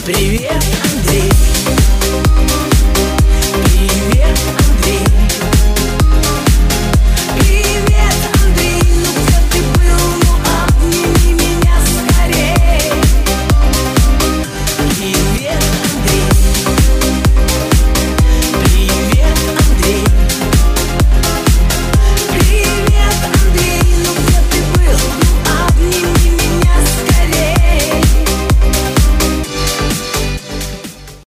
Привет, Андрей. Привет, Андрей. Привет, Андрей. Ну где ты был? Ну обними меня скорей. Привет,